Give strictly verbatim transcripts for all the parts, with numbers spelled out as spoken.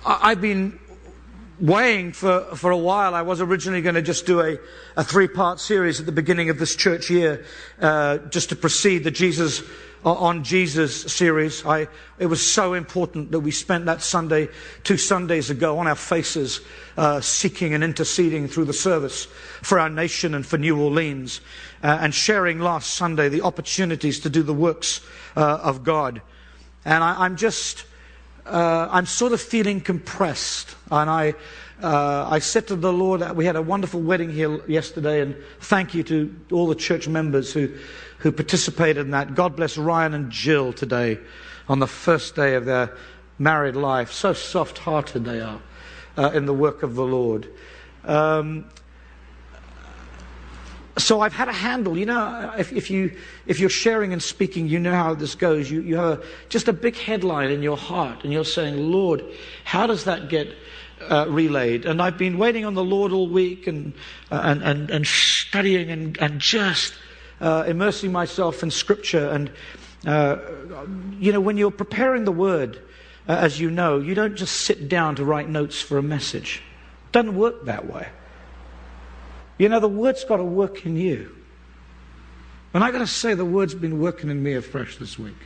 I've been weighing for, for a while. I was originally going to just do a, a three-part series at the beginning of this church year, uh, just to precede the Jesus on Jesus series. I, it was so important that we spent that Sunday, two Sundays ago, on our faces, uh, seeking and interceding through the service for our nation and for New Orleans, uh, and sharing last Sunday the opportunities to do the works uh, of God. And I, I'm just, uh, I'm sort of feeling compressed. And I, uh, I said to the Lord, we had a wonderful wedding here yesterday, and thank you to all the church members who who participated in that. God bless Ryan and Jill today on the first day of their married life. So soft-hearted they are uh, in the work of the Lord. Um, so I've had a handle. You know, if, if, you, if you're sharing and speaking, you know how this goes. You, you have a, just a big headline in your heart, and you're saying, Lord, how does that get uh, relayed? And I've been waiting on the Lord all week and, uh, and, and, and studying and, and just... Uh, immersing myself in Scripture. And, uh, you know, when you're preparing the Word, uh, as you know, you don't just sit down to write notes for a message. It doesn't work that way. You know, the Word's got to work in you. And I got to say, the Word's been working in me afresh this week.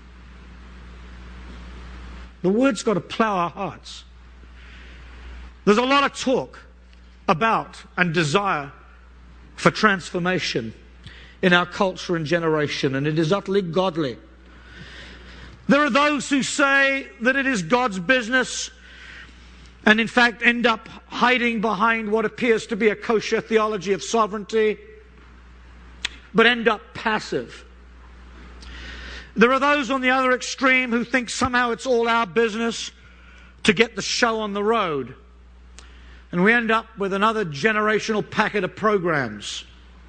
The Word's got to plow our hearts. There's a lot of talk about and desire for transformation in our culture and generation, and it is utterly godly. There are those who say that it is God's business, and in fact end up hiding behind what appears to be a kosher theology of sovereignty, but end up passive. There are those on the other extreme who think somehow it's all our business to get the show on the road, and we end up with another generational packet of programs.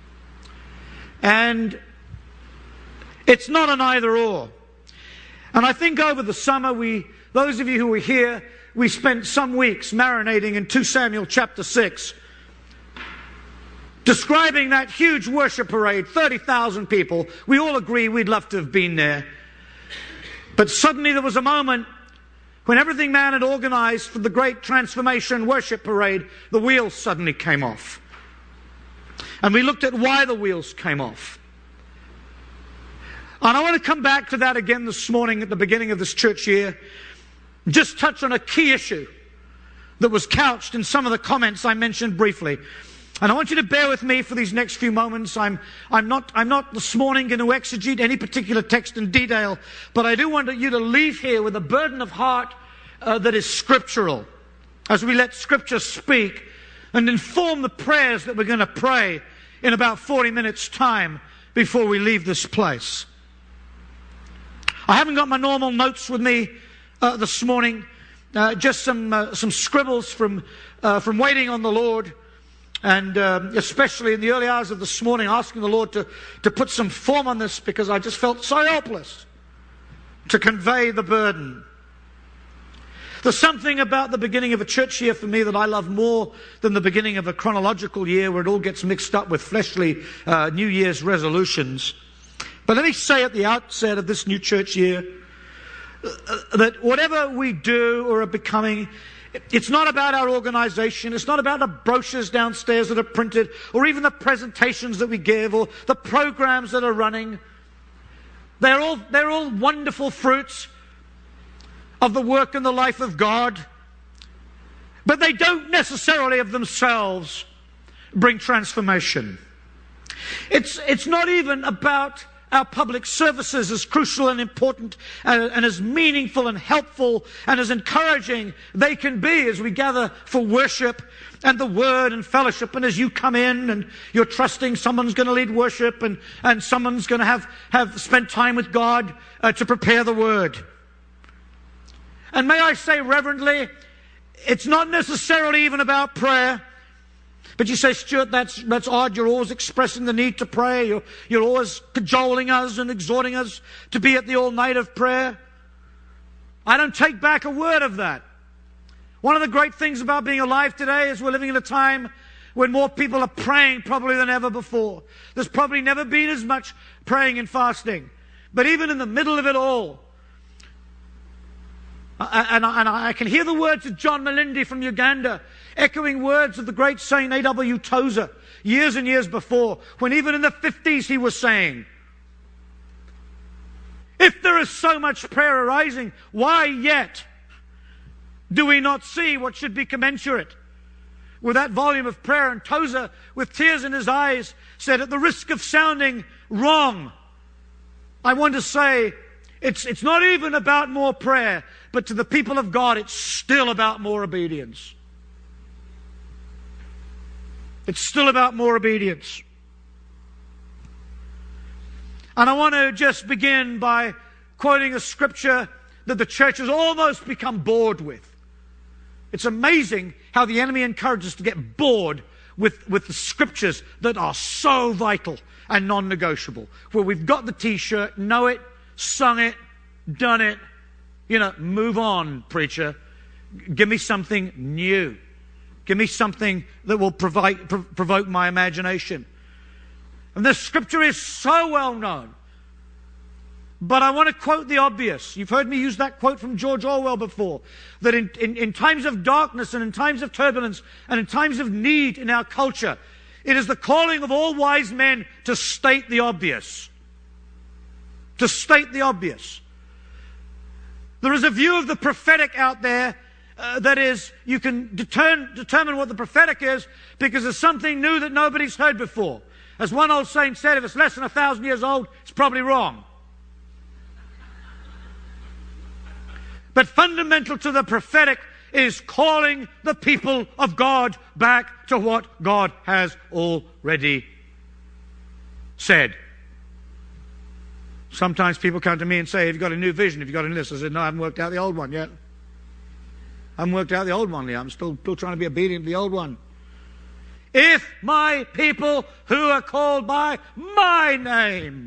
And it's not an either or. And I think over the summer, we, those of you who were here, we spent some weeks marinating in Second Samuel chapter six, describing that huge worship parade, thirty thousand people. We all agree we'd love to have been there. But suddenly there was a moment when everything man had organized for the great transformation worship parade, the wheels suddenly came off. And we looked at why the wheels came off. And I want to come back to that again this morning at the beginning of this church year. Just touch on a key issue that was couched in some of the comments I mentioned briefly. And I want you to bear with me for these next few moments. I'm, I'm not, I'm not this morning going to exegete any particular text in detail, but I do want you to leave here with a burden of heart uh, that is scriptural, as we let Scripture speak and inform the prayers that we're going to pray in about forty minutes' time before we leave this place. I haven't got my normal notes with me uh, this morning, uh, just some uh, some scribbles from uh, from waiting on the Lord, and um, especially in the early hours of this morning, asking the Lord to, to put some form on this, because I just felt so helpless to convey the burden. There's something about the beginning of a church year for me that I love more than the beginning of a chronological year where it all gets mixed up with fleshly uh, New Year's resolutions. But let me say at the outset of this new church year uh, that whatever we do or are becoming, it's not about our organization. It's not about the brochures downstairs that are printed, or even the presentations that we give, or the programs that are running. They're all, they're all wonderful fruits of the work and the life of God, but they don't necessarily of themselves bring transformation. It's, it's not even about our public services, as crucial and important and, and as meaningful and helpful and as encouraging they can be as we gather for worship and the Word and fellowship, and as you come in and you're trusting someone's going to lead worship and, and someone's going to have, have spent time with God uh, to prepare the Word. And may I say reverently, it's not necessarily even about prayer. But you say, Stuart, that's, that's odd. You're always expressing the need to pray. You're, you're always cajoling us and exhorting us to be at the all-night of prayer. I don't take back a word of that. One of the great things about being alive today is we're living in a time when more people are praying probably than ever before. There's probably never been as much praying and fasting. But even in the middle of it all, And I, and I can hear the words of John Malindi from Uganda, echoing words of the great Saint A W Tozer, years and years before, when even in the fifties he was saying, if there is so much prayer arising, why yet do we not see what should be commensurate with that volume of prayer? And Tozer, with tears in his eyes, said, at the risk of sounding wrong, I want to say, it's, it's not even about more prayer, but to the people of God, it's still about more obedience. It's still about more obedience. And I want to just begin by quoting a scripture that the church has almost become bored with. It's amazing how the enemy encourages us to get bored with, with the scriptures that are so vital and non-negotiable. Where we've got the t-shirt, know it, sung it, done it, you know, move on, preacher. Give me something new. Give me something that will provide, prov- provoke my imagination. And this scripture is so well known. But I want to quote the obvious. You've heard me use that quote from George Orwell before. That in, in, in times of darkness and in times of turbulence and in times of need in our culture, it is the calling of all wise men to state the obvious. To state the obvious. There is a view of the prophetic out there uh, that is, you can determine, determine what the prophetic is because it's something new that nobody's heard before. As one old saint said, if it's less than a thousand years old, it's probably wrong. But fundamental to the prophetic is calling the people of God back to what God has already said. Sometimes people come to me and say, have you got a new vision? Have you got a new this? I said, no, I haven't worked out the old one yet. I haven't worked out the old one yet. I'm still, still trying to be obedient to the old one. If my people who are called by my name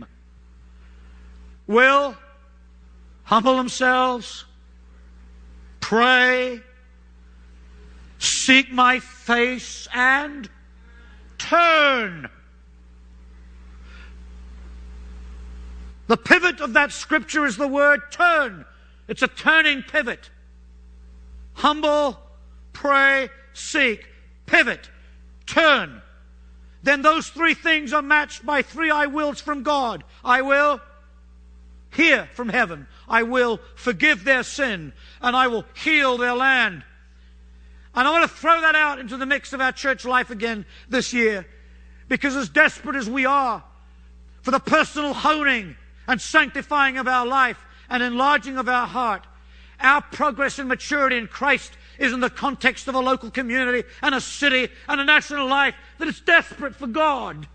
will humble themselves, pray, seek my face, and turn. The pivot of that scripture is the word turn. It's a turning pivot. Humble, pray, seek, pivot, turn. Then those three things are matched by three I wills from God. I will hear from heaven. I will forgive their sin. And I will heal their land. And I want to throw that out into the mix of our church life again this year. Because as desperate as we are for the personal honing and sanctifying of our life and enlarging of our heart, our progress and maturity in Christ is in the context of a local community and a city and a national life that is desperate for God.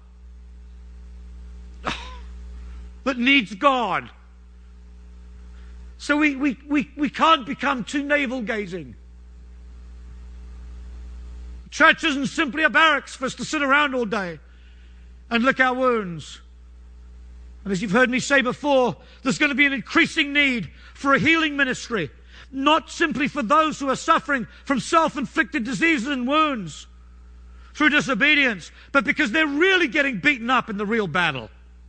That needs God. So we, we, we, we can't become too navel-gazing. Church isn't simply a barracks for us to sit around all day and lick our wounds. And as you've heard me say before, there's going to be an increasing need for a healing ministry, not simply for those who are suffering from self-inflicted diseases and wounds through disobedience, but because they're really getting beaten up in the real battle.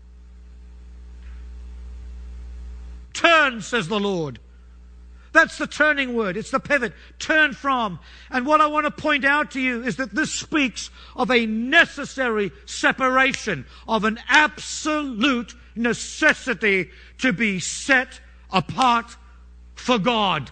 Turn, says the Lord. That's the turning word. It's the pivot. Turn from. And what I want to point out to you is that this speaks of a necessary separation, of an absolute necessity to be set apart for God.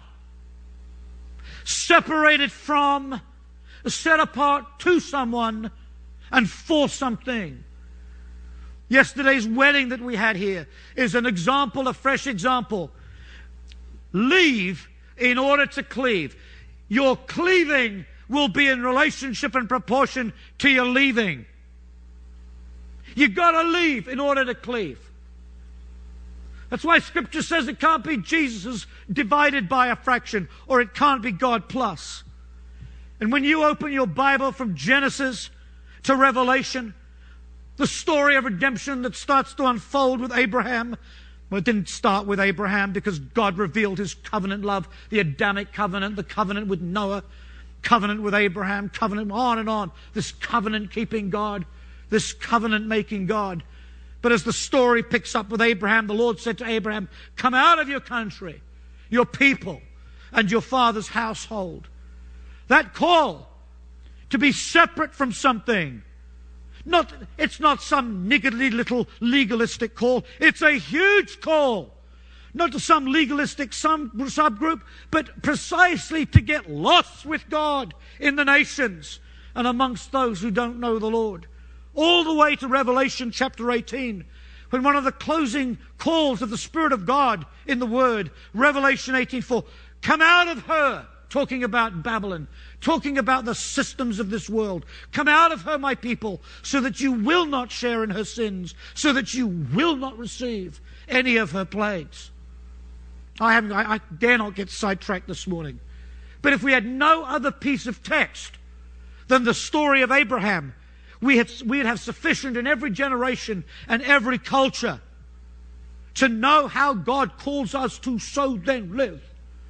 Separated from, set apart to someone, and for something. Yesterday's wedding that we had here is an example, a fresh example. Leave in order to cleave. Your cleaving will be in relationship and proportion to your leaving. You've got to leave in order to cleave. That's why Scripture says it can't be Jesus divided by a fraction, or it can't be God plus. And when you open your Bible from Genesis to Revelation, the story of redemption that starts to unfold with Abraham, well, it didn't start with Abraham because God revealed his covenant love, the Adamic covenant, the covenant with Noah, covenant with Abraham, covenant on and on. This covenant-keeping God, this covenant-making God. But as the story picks up with Abraham, the Lord said to Abraham, come out of your country, your people, and your father's household. That call to be separate from something. Not, it's not some niggardly little legalistic call. It's a huge call. Not to some legalistic some subgroup, but precisely to get lost with God in the nations and amongst those who don't know the Lord. All the way to Revelation chapter eighteen, when one of the closing calls of the Spirit of God in the Word, Revelation eighteen four, come out of her, talking about Babylon, talking about the systems of this world. Come out of her, my people, so that you will not share in her sins, so that you will not receive any of her plagues. I haven't, I, I dare not get sidetracked this morning. But if we had no other piece of text than the story of Abraham, we had, we'd have sufficient in every generation and every culture to know how God calls us to so then live.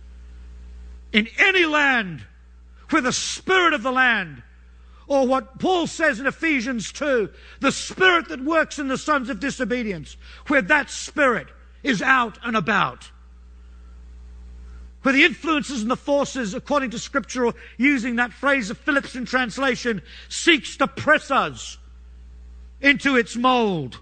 In any land where the spirit of the land, or what Paul says in Ephesians two, the spirit that works in the sons of disobedience, where that spirit is out and about. Where the influences and the forces, according to Scripture, or using that phrase of Phillips in translation, seeks to press us into its mold.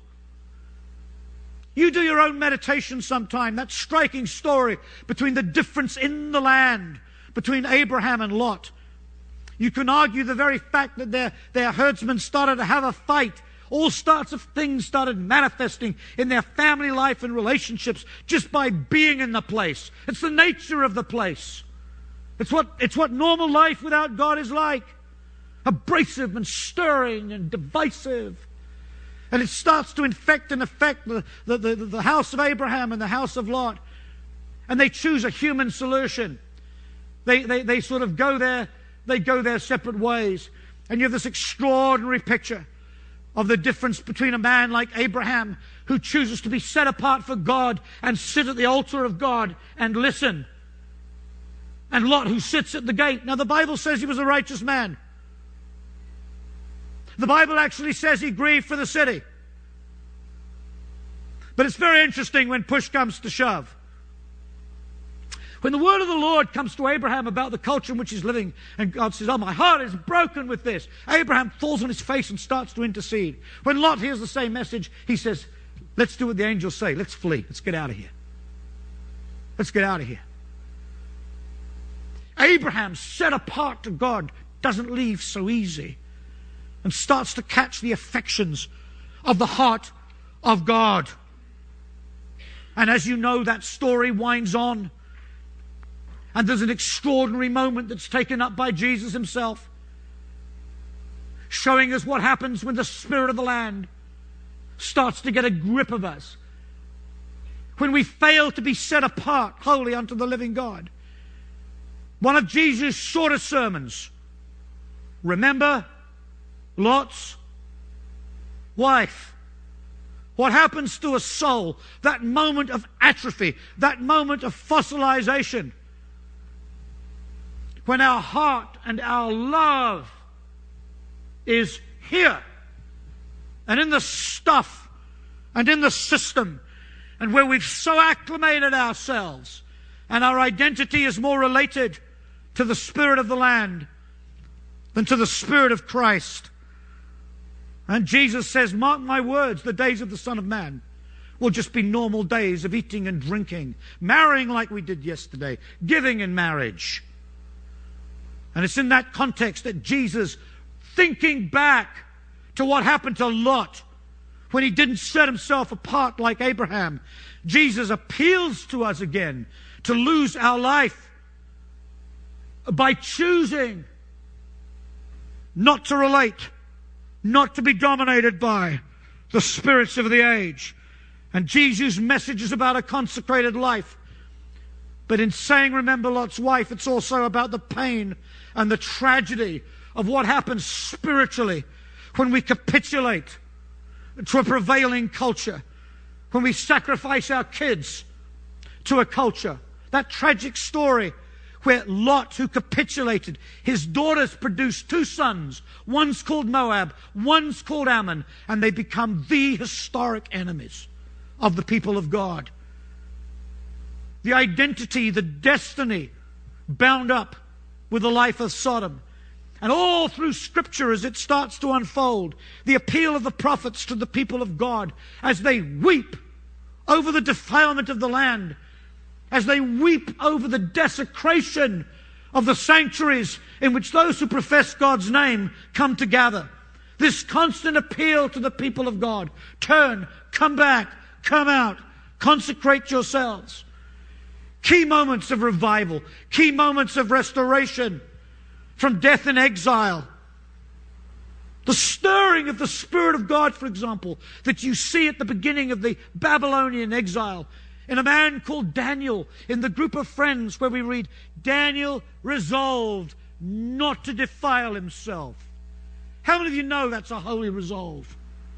You do your own meditation sometime. That striking story between the difference in the land between Abraham and Lot. You can argue the very fact that their, their herdsmen started to have a fight. All sorts of things started manifesting in their family life and relationships just by being in the place. It's the nature of the place. It's what, it's what normal life without God is like. Abrasive and stirring and divisive. And it starts to infect and affect the, the, the, the house of Abraham and the house of Lot. And they choose a human solution. They, they, they sort of go their, they go their separate ways. And you have this extraordinary picture of the difference between a man like Abraham, who chooses to be set apart for God and sit at the altar of God and listen, and Lot, who sits at the gate. Now, the Bible says he was a righteous man. The Bible actually says he grieved for the city. But it's very interesting when push comes to shove. When the word of the Lord comes to Abraham about the culture in which he's living, and God says, oh, my heart is broken with this, Abraham falls on his face and starts to intercede. When Lot hears the same message, he says, let's do what the angels say. Let's flee. Let's get out of here. Let's get out of here. Abraham, set apart to God, doesn't leave so easy and starts to catch the affections of the heart of God. And as you know, that story winds on. And there's an extraordinary moment that's taken up by Jesus himself, showing us what happens when the spirit of the land starts to get a grip of us. When we fail to be set apart wholly unto the living God. One of Jesus' shortest sermons. Remember Lot's wife. What happens to a soul? That moment of atrophy, that moment of fossilization. When our heart and our love is here and in the stuff and in the system, and where we've so acclimated ourselves and our identity is more related to the spirit of the land than to the Spirit of Christ. And Jesus says, mark my words, the days of the Son of Man will just be normal days of eating and drinking, marrying like we did yesterday, giving in marriage. And it's in that context that Jesus, thinking back to what happened to Lot when he didn't set himself apart like Abraham, Jesus appeals to us again to lose our life by choosing not to relate, not to be dominated by the spirits of the age. And Jesus' message is about a consecrated life. But in saying, remember Lot's wife, it's also about the pain and the tragedy of what happens spiritually when we capitulate to a prevailing culture, when we sacrifice our kids to a culture. That tragic story where Lot, who capitulated, his daughters produced two sons. One's called Moab, one's called Ammon, and they become the historic enemies of the people of God. The identity, the destiny bound up with the life of Sodom. And all through Scripture, as it starts to unfold, the appeal of the prophets to the people of God as they weep over the defilement of the land, as they weep over the desecration of the sanctuaries in which those who profess God's name come to gather. This constant appeal to the people of God. Turn, come back, come out, consecrate yourselves. Key moments of revival, key moments of restoration from death and exile. The stirring of the Spirit of God, for example, that you see at the beginning of the Babylonian exile in a man called Daniel, in the group of friends where we read, Daniel resolved not to defile himself. How many of you know that's a holy resolve?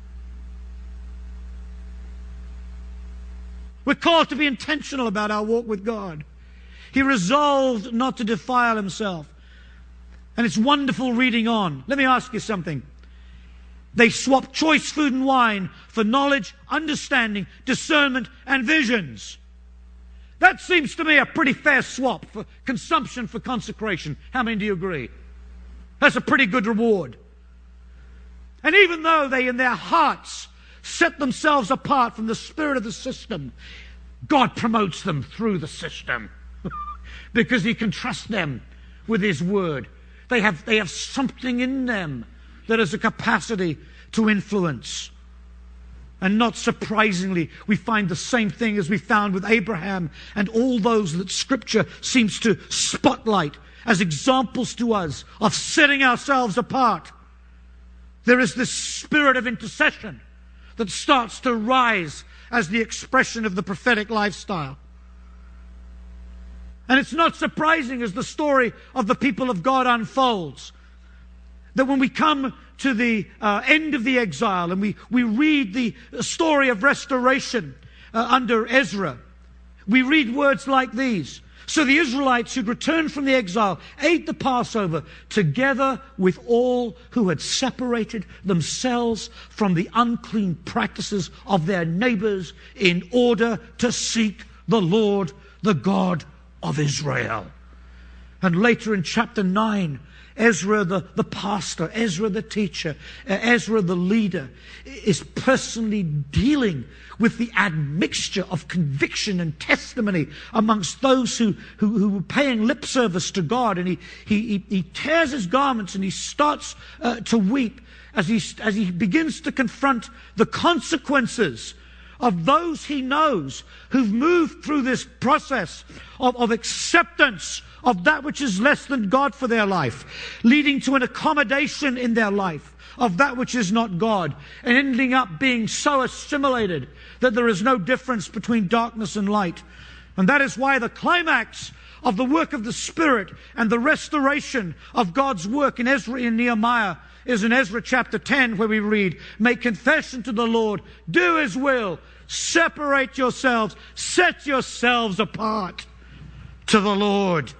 We're called to be intentional about our walk with God. He resolved not to defile himself. And it's wonderful reading on. Let me ask you something. They swapped choice food and wine for knowledge, understanding, discernment, and visions. That seems to me a pretty fair swap for consumption for consecration. How many do you agree? That's a pretty good reward. And even though they in their hearts set themselves apart from the spirit of the system, God promotes them through the system because He can trust them with His word. They have, they have something in them that has a capacity to influence. And not surprisingly, we find the same thing as we found with Abraham and all those that Scripture seems to spotlight as examples to us of setting ourselves apart. There is this spirit of intercession that starts to rise as the expression of the prophetic lifestyle. And it's not surprising as the story of the people of God unfolds that when we come to the uh, end of the exile and we, we read the story of restoration uh, under Ezra, we read words like these. So the Israelites who'd returned from the exile ate the Passover together with all who had separated themselves from the unclean practices of their neighbors in order to seek the Lord, the God of Israel. And later in chapter nine, Ezra the, the pastor, Ezra the teacher, uh, Ezra the leader is personally dealing with the admixture of conviction and testimony amongst those who, who, who were paying lip service to God. And he, he, he tears his garments and he starts uh, to weep as he, as he begins to confront the consequences of those he knows who've moved through this process of, of acceptance of that which is less than God for their life, leading to an accommodation in their life of that which is not God, and ending up being so assimilated that there is no difference between darkness and light. And that is why the climax of the work of the Spirit and the restoration of God's work in Ezra and Nehemiah is in Ezra chapter ten, where we read, make confession to the Lord, do His will, separate yourselves, set yourselves apart to the Lord.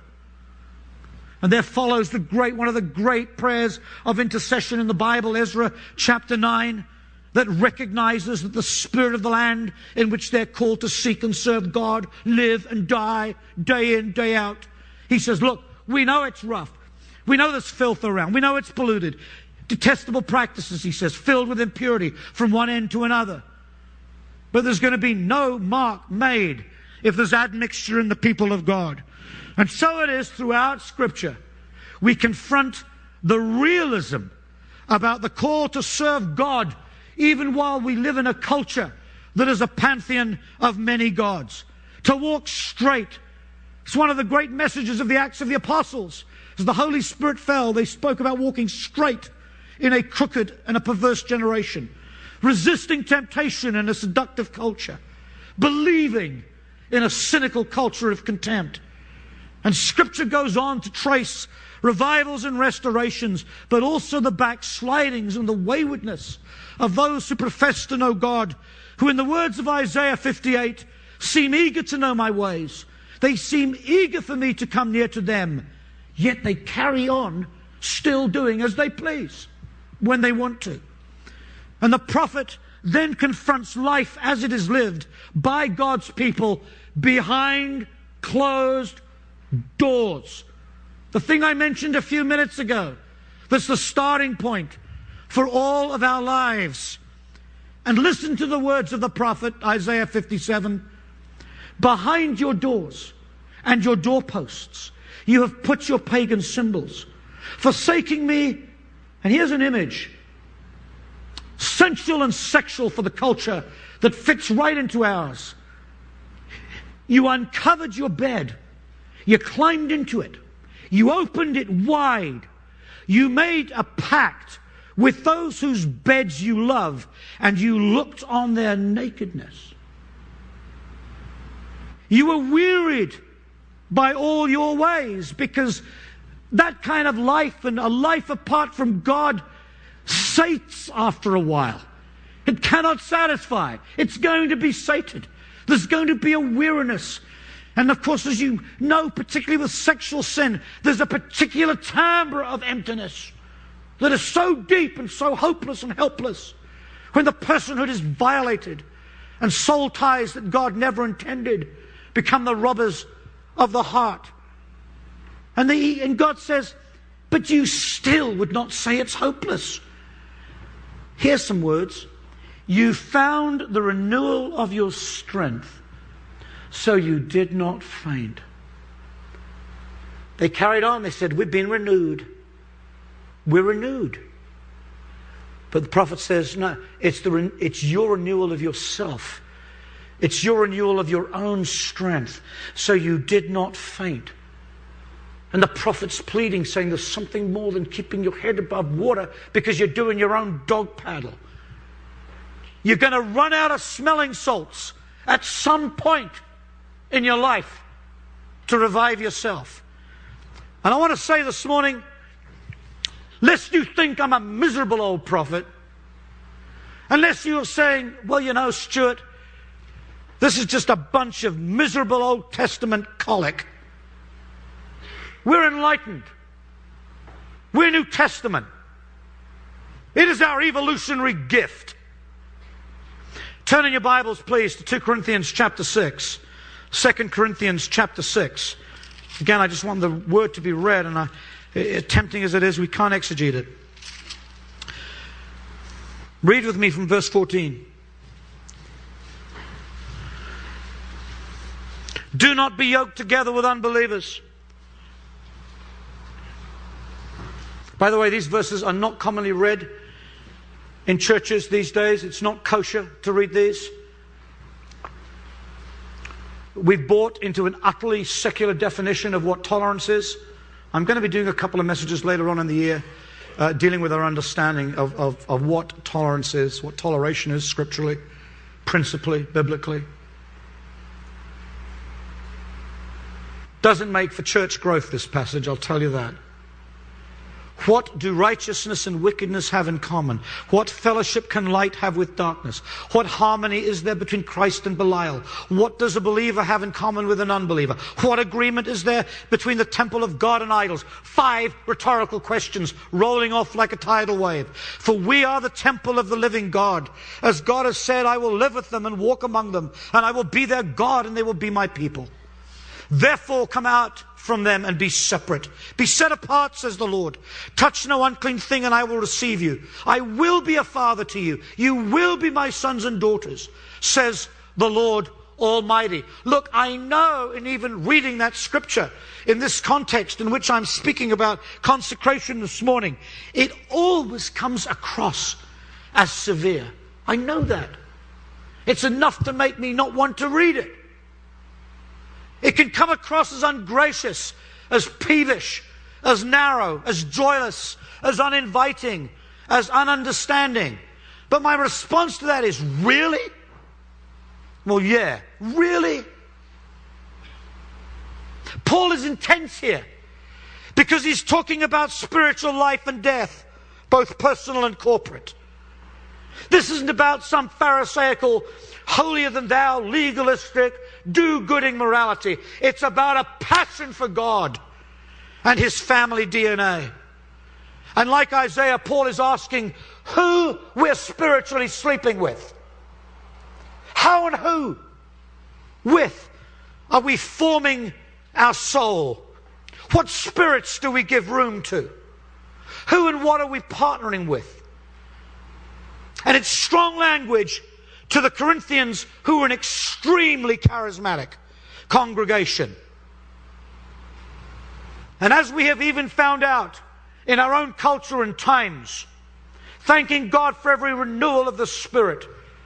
And there follows the great, one of the great prayers of intercession in the Bible, Ezra chapter nine, that recognizes that the spirit of the land in which they're called to seek and serve God, live and die, day in, day out. He says, look, we know it's rough. We know there's filth around. We know it's polluted. Detestable practices, he says, filled with impurity from one end to another. But there's going to be no mark made if there's admixture in the people of God. And so it is throughout Scripture. We confront the realism about the call to serve God even while we live in a culture that is a pantheon of many gods. To walk straight. It's one of the great messages of the Acts of the Apostles. As the Holy Spirit fell, they spoke about walking straight in a crooked and a perverse generation. Resisting temptation in a seductive culture. Believing in a cynical culture of contempt. And Scripture goes on to trace revivals and restorations, but also the backslidings and the waywardness of those who profess to know God, who in the words of Isaiah fifty-eight, seem eager to know my ways. They seem eager for me to come near to them, yet they carry on still doing as they please when they want to. And the prophet then confronts life as it is lived by God's people behind closed Doors. The thing I mentioned a few minutes ago. That's the starting point for all of our lives. And listen to the words of the prophet, Isaiah fifty-seven. Behind your doors and your doorposts, you have put your pagan symbols, forsaking me. And here's an image, sensual and sexual for the culture that fits right into ours. You uncovered your bed. You climbed into it. You opened it wide. You made a pact with those whose beds you love, and you looked on their nakedness. You were wearied by all your ways, because that kind of life, and a life apart from God, sates after a while. It cannot satisfy. It's going to be sated. There's going to be a weariness. And of course, as you know, particularly with sexual sin, there's a particular timbre of emptiness that is so deep and so hopeless and helpless when the personhood is violated and soul ties that God never intended become the robbers of the heart. And, the, and God says, but you still would not say it's hopeless. Here's some words. You found the renewal of your strength, so you did not faint. They carried on. They said, we've been renewed. We're renewed. But the prophet says, no, it's, the, it's your renewal of yourself. It's your renewal of your own strength. So you did not faint. And the prophet's pleading, saying there's something more than keeping your head above water because you're doing your own dog paddle. You're going to run out of smelling salts at some point in your life to revive yourself. And I want to say this morning, lest you think I'm a miserable old prophet, unless you're saying, well, you know, Stuart, this is just a bunch of miserable Old Testament colic. We're enlightened. We're New Testament. It is our evolutionary gift. Turn in your Bibles, please, to Second Corinthians chapter six. Second Corinthians chapter six. Again, I just want the word to be read, and I, it, tempting as it is, we can't exegete it. Read with me from verse fourteen. Do not be yoked together with unbelievers. By the way, these verses are not commonly read in churches these days. It's not kosher to read these. We've bought into an utterly secular definition of what tolerance is. I'm going to be doing a couple of messages later on in the year uh, dealing with our understanding of, of, of what tolerance is, what toleration is scripturally, principally, biblically. Doesn't make for church growth, this passage, I'll tell you that. What do righteousness and wickedness have in common? What fellowship can light have with darkness? What harmony is there between Christ and Belial? What does a believer have in common with an unbeliever? What agreement is there between the temple of God and idols? Five rhetorical questions rolling off like a tidal wave. For we are the temple of the living God. As God has said, I will live with them and walk among them, and I will be their God, and they will be my people. Therefore come out from them and be separate. Be set apart, says the Lord. Touch no unclean thing, and I will receive you. I will be a father to you. You will be my sons and daughters, says the Lord Almighty. Look, I know, in even reading that scripture in this context in which I'm speaking about consecration this morning, it always comes across as severe. I know that. It's enough to make me not want to read it. It can come across as ungracious, as peevish, as narrow, as joyless, as uninviting, as ununderstanding. But my response to that is, really? Well, yeah, really? Paul is intense here because he's talking about spiritual life and death, both personal and corporate. This isn't about some pharisaical, holier-than-thou, legalistic, do-gooding morality. It's about a passion for God and his family D N A. And like Isaiah, Paul is asking who we're spiritually sleeping with. How and who? With. Are we forming our soul? What spirits do we give room to? Who and what are we partnering with? And it's strong language to the Corinthians, who were an extremely charismatic congregation. And as we have even found out in our own culture and times, thanking God for every renewal of the Spirit.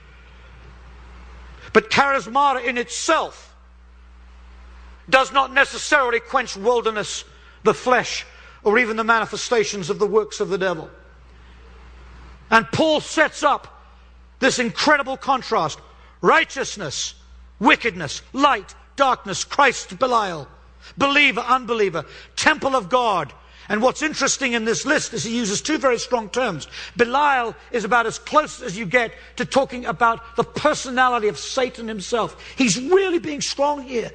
But charismata in itself does not necessarily quench wilderness, the flesh, or even the manifestations of the works of the devil. And Paul sets up this incredible contrast: righteousness, wickedness, light, darkness, Christ, Belial, believer, unbeliever, temple of God. And what's interesting in this list is he uses two very strong terms. Belial is about as close as you get to talking about the personality of Satan himself. He's really being strong here.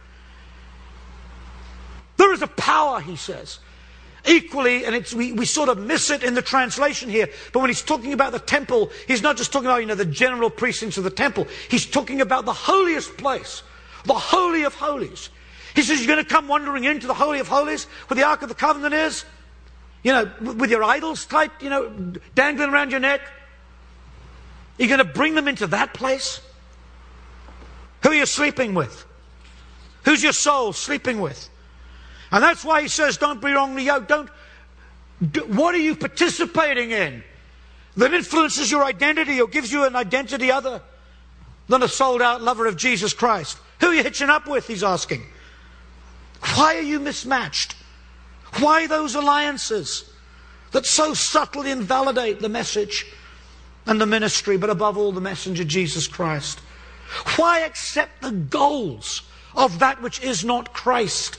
There is a power, he says. Equally, and it's, we, we sort of miss it in the translation here, but when he's talking about the temple, he's not just talking about, you know, the general precincts of the temple. He's talking about the holiest place, the Holy of Holies. He says, you're going to come wandering into the Holy of Holies where the Ark of the Covenant is, you know, with your idols tight, you know, dangling around your neck. You're going to bring them into that place? Who are you sleeping with? Who's your soul sleeping with? And that's why he says, don't be wrongly yoked. Don't, do, what are you participating in that influences your identity or gives you an identity other than a sold out lover of Jesus Christ? Who are you hitching up with, he's asking. Why are you mismatched? Why those alliances that so subtly invalidate the message and the ministry, but above all the messenger Jesus Christ? Why accept the goals of that which is not Christ?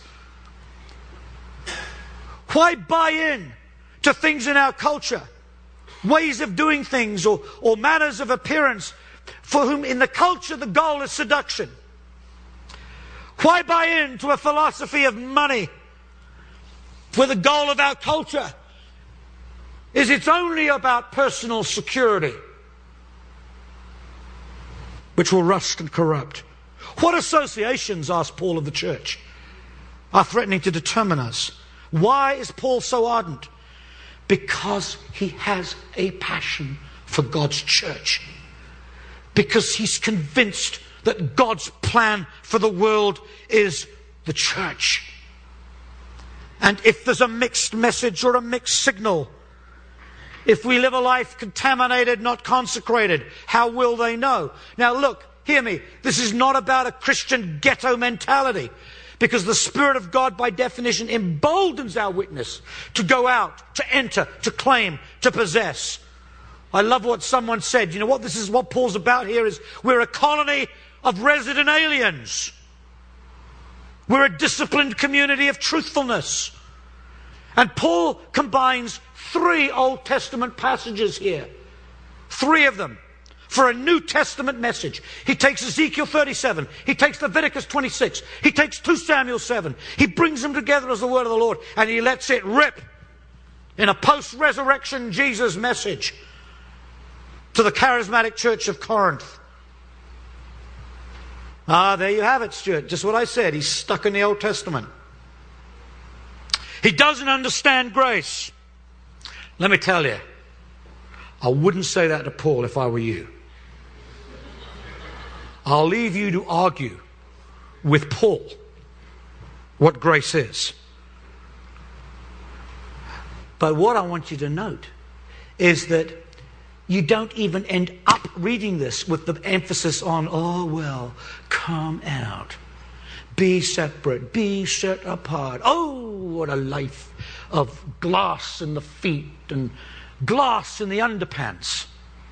Why buy in to things in our culture, ways of doing things or, or manners of appearance, for whom in the culture the goal is seduction? Why buy into a philosophy of money where the goal of our culture is it's only about personal security, which will rust and corrupt? What associations, asked Paul of the church, are threatening to determine us? Why is Paul so ardent? Because he has a passion for God's church. Because he's convinced that God's plan for the world is the church. And if there's a mixed message or a mixed signal, if we live a life contaminated, not consecrated, how will they know? Now look, hear me, this is not about a Christian ghetto mentality. Because the Spirit of God, by definition, emboldens our witness to go out, to enter, to claim, to possess. I love what someone said. You know what this is, what Paul's about here is we're a colony of resident aliens. We're a disciplined community of truthfulness. And Paul combines three Old Testament passages here. Three of them. For a New Testament message. He takes Ezekiel thirty-seven. He takes Leviticus twenty-six. He takes two Samuel seven. He brings them together as the word of the Lord. And he lets it rip in a post-resurrection Jesus message to the charismatic church of Corinth. Ah, there you have it, Stuart. Just what I said. He's stuck in the Old Testament. He doesn't understand grace. Let me tell you, I wouldn't say that to Paul if I were you. I'll leave you to argue with Paul what grace is. But what I want you to note is that you don't even end up reading this with the emphasis on, oh, well, come out. Be separate. Be set apart. Oh, what a life of glass in the feet and glass in the underpants.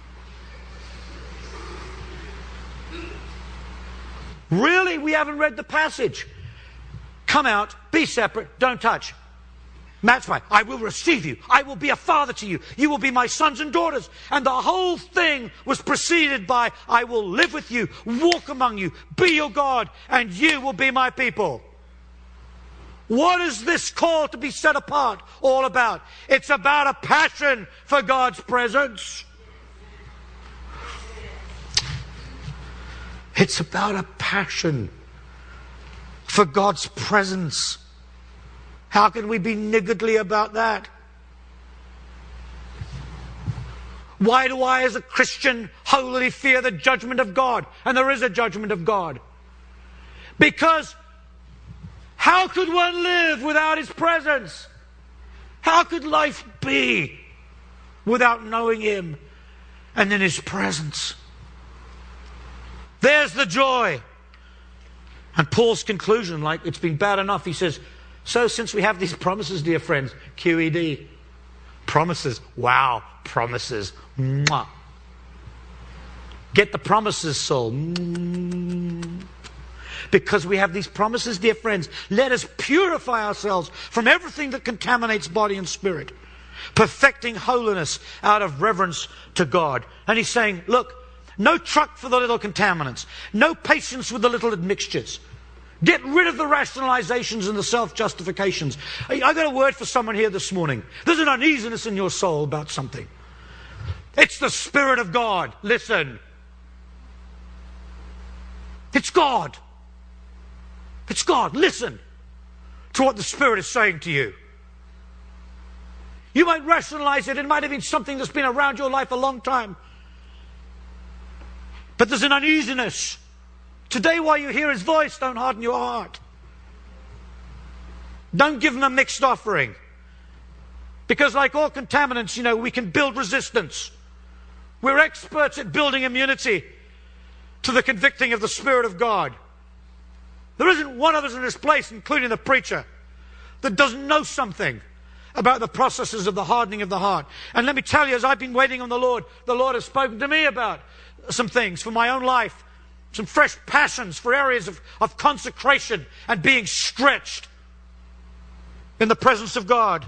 Really? We haven't read the passage. Come out, be separate, don't touch. That's why I will receive you. I will be a father to you. You will be my sons and daughters. And the whole thing was preceded by, I will live with you, walk among you, be your God, and you will be my people. What is this call to be set apart all about? It's about a passion for God's presence. It's about a passion for God's presence. How can we be niggardly about that? Why do I, as a Christian, wholly fear the judgment of God? And there is a judgment of God. Because how could one live without His presence? How could life be without knowing Him and in His presence? There's the joy. And Paul's conclusion, like it's been bad enough, he says, so since we have these promises, dear friends, Q E D, promises, wow, promises, mwah. Get the promises, soul. Mm. Because we have these promises, dear friends, let us purify ourselves from everything that contaminates body and spirit, perfecting holiness out of reverence to God. And he's saying, look, no truck for the little contaminants, no patience with the little admixtures. Get rid of the rationalizations and the self-justifications. I got a word for someone here this morning. There's an uneasiness in your soul about something. It's the Spirit of God. Listen. It's God. It's God. Listen to what the Spirit is saying to you. You might rationalize it. It might have been something that's been around your life a long time. But there's an uneasiness. Today, while you hear His voice, don't harden your heart. Don't give Him a mixed offering. Because like all contaminants, you know, we can build resistance. We're experts at building immunity to the convicting of the Spirit of God. There isn't one of us in this place, including the preacher, that doesn't know something about the processes of the hardening of the heart. And let me tell you, as I've been waiting on the Lord, the Lord has spoken to me about some things for my own life. Some fresh passions for areas of, of consecration and being stretched in the presence of God.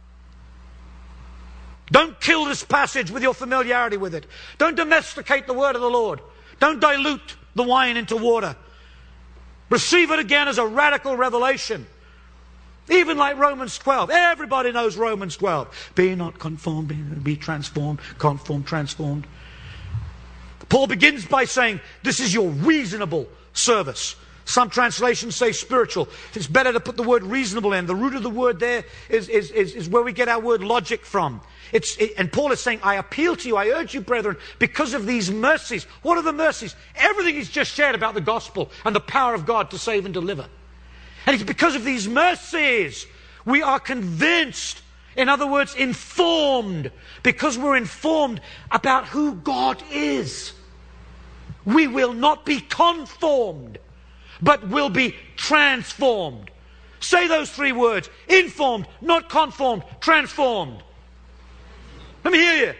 Don't kill this passage with your familiarity with it. Don't domesticate the word of the Lord. Don't dilute the wine into water. Receive it again as a radical revelation. Even like Romans twelve. Everybody knows Romans twelve. Be not conformed, be transformed, conformed, transformed. Paul begins by saying, this is your reasonable service. Some translations say spiritual. It's better to put the word reasonable in. The root of the word there is, is, is, is where we get our word logic from. It's, it, and Paul is saying, I appeal to you, I urge you, brethren, because of these mercies. What are the mercies? Everything he's just shared about the gospel and the power of God to save and deliver. And it's because of these mercies we are convinced, in other words, informed, because we're informed about who God is. We will not be conformed, but will be transformed. Say those three words. Informed, not conformed, transformed. Let me hear you.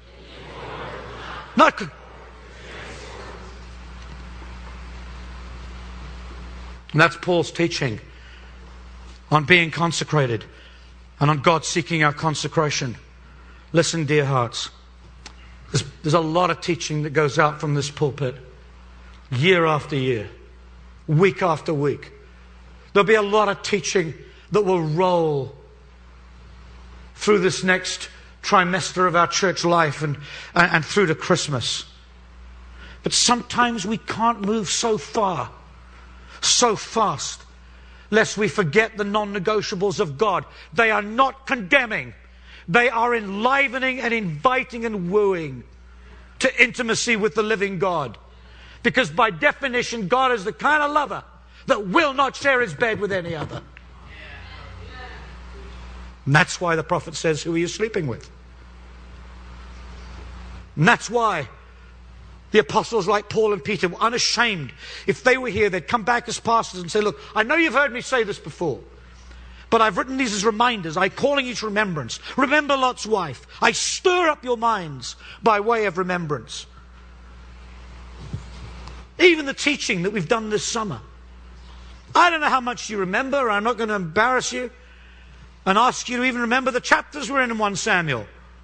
Not con- and that's Paul's teaching on being consecrated and on God seeking our consecration. Listen, dear hearts. There's, there's a lot of teaching that goes out from this pulpit, year after year, week after week. There'll be a lot of teaching that will roll through this next trimester of our church life and, and, and through to Christmas. But sometimes we can't move so far, so fast, lest we forget the non-negotiables of God. They are not condemning. They are enlivening and inviting and wooing to intimacy with the living God. Because by definition, God is the kind of lover that will not share his bed with any other. And that's why the prophet says, who are you sleeping with? And that's why the apostles like Paul and Peter were unashamed. If they were here, they'd come back as pastors and say, look, I know you've heard me say this before, but I've written these as reminders. I'm calling you to remembrance. Remember Lot's wife. I stir up your minds by way of remembrance. Even the teaching that we've done this summer. I don't know how much you remember. I'm not going to embarrass you and ask you to even remember the chapters we're in in First Samuel.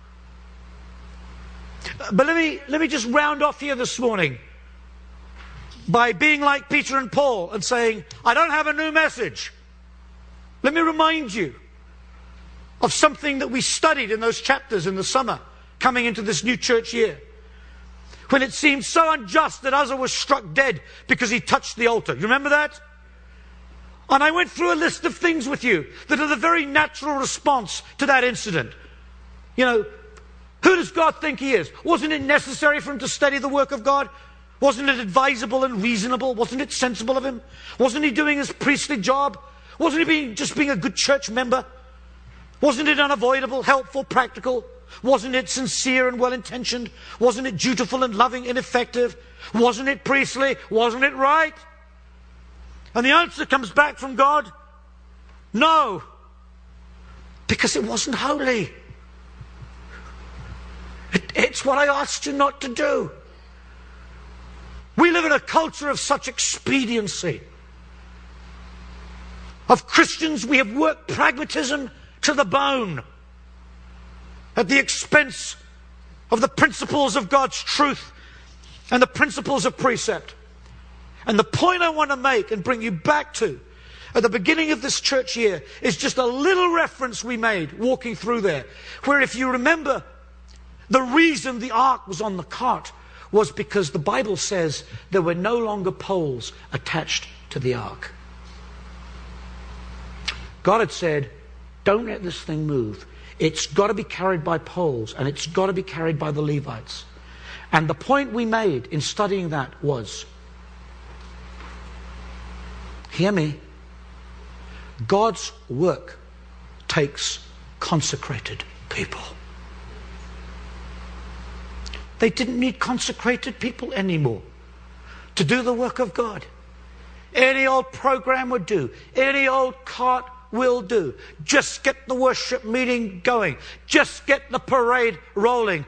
But let me, let me just round off here this morning by being like Peter and Paul and saying, I don't have a new message. Let me remind you of something that we studied in those chapters in the summer coming into this new church year. When it seemed so unjust that Uzzah was struck dead because he touched the altar. You remember that? And I went through a list of things with you that are the very natural response to that incident. You know, who does God think he is? Wasn't it necessary for him to study the work of God? Wasn't it advisable and reasonable? Wasn't it sensible of him? Wasn't he doing his priestly job? Wasn't he being, just being a good church member? Wasn't it unavoidable, helpful, practical? Wasn't it sincere and well-intentioned? Wasn't it dutiful and loving and effective? Wasn't it priestly? Wasn't it right? And the answer comes back from God, no. Because it wasn't holy. It, it's what I asked you not to do. We live in a culture of such expediency. Of Christians, we have worked pragmatism to the bone at the expense of the principles of God's truth and the principles of precept. And the point I want to make and bring you back to at the beginning of this church year is just a little reference we made walking through there, where if you remember, the reason the ark was on the cart was because the Bible says there were no longer poles attached to the ark. God had said, don't let this thing move. It's got to be carried by poles, and it's got to be carried by the Levites. And the point we made in studying that was, hear me, God's work takes consecrated people. They didn't need consecrated people anymore to do the work of God. Any old program would do. Any old cart will do. Just get the worship meeting going. Just get the parade rolling.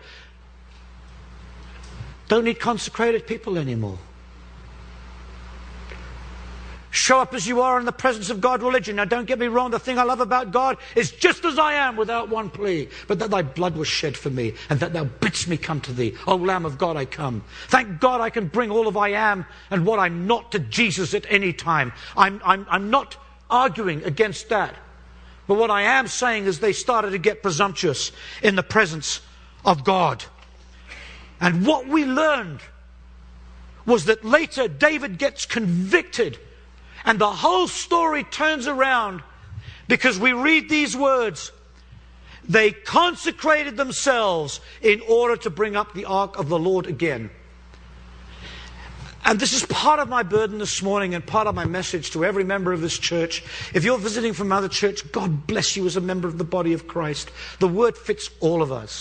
Don't need consecrated people anymore. Show up as you are in the presence of God religion. Now don't get me wrong, the thing I love about God is just as I am without one plea, but that thy blood was shed for me, and that thou bidst me come to thee. O Lamb of God, I come. Thank God I can bring all of I am and what I'm not to Jesus at any time. I'm, I'm, I'm not arguing against that. But what I am saying is they started to get presumptuous in the presence of God. And what we learned was that later David gets convicted, and the whole story turns around because we read these words. They consecrated themselves in order to bring up the ark of the Lord again. And this is part of my burden this morning and part of my message to every member of this church. If you're visiting from another church, God bless you as a member of the body of Christ. The word fits all of us.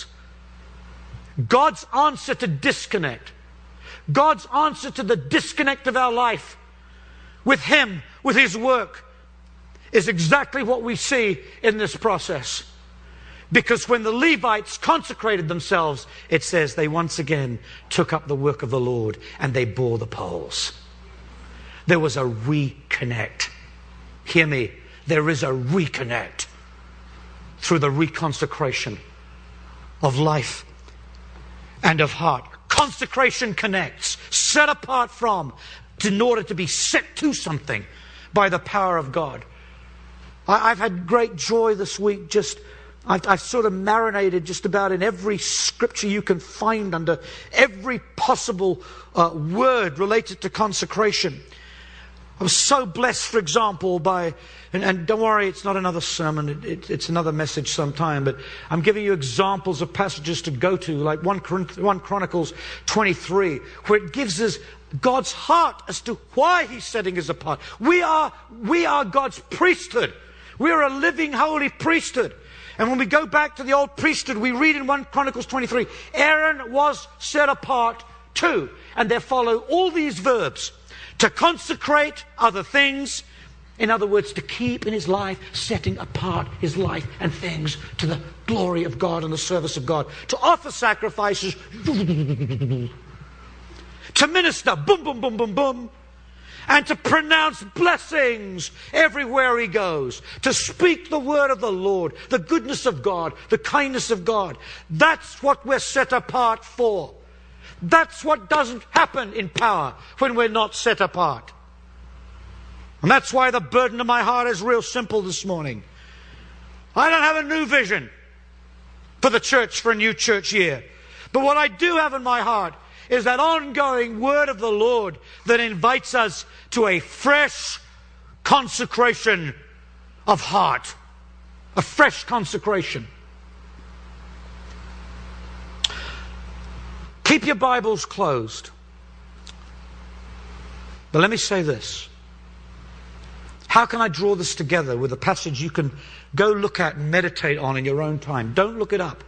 God's answer to disconnect, God's answer to the disconnect of our life with Him, with His work, is exactly what we see in this process. Because when the Levites consecrated themselves, it says they once again took up the work of the Lord and they bore the poles. There was a reconnect. Hear me, there is a reconnect through the reconsecration of life and of heart. Consecration connects, set apart from, in order to be set to something by the power of God. I, I've had great joy this week. Just I've, I've sort of marinated just about in every scripture you can find under every possible uh, word related to consecration. I was so blessed, for example, by, and, and don't worry, it's not another sermon, it, it, it's another message sometime, but I'm giving you examples of passages to go to, like First Chronicles twenty-three, where it gives us God's heart as to why He's setting us apart. We are, we are God's priesthood. We are a living, holy priesthood. And when we go back to the old priesthood, we read in First Chronicles twenty-three, Aaron was set apart too. And there follow all these verbs. To consecrate other things. In other words, to keep in his life, setting apart his life and things to the glory of God and the service of God. To offer sacrifices. To minister. Boom, boom, boom, boom, boom. And to pronounce blessings everywhere he goes. To speak the word of the Lord. The goodness of God. The kindness of God. That's what we're set apart for. That's what doesn't happen in power when we're not set apart. And that's why the burden of my heart is real simple this morning. I don't have a new vision for the church for a new church year. But what I do have in my heart is that ongoing word of the Lord that invites us to a fresh, consecration of heart, a fresh consecration. Keep your Bibles closed. But let me say this. How can I draw this together with a passage you can go look at and meditate on in your own time? Don't look it up.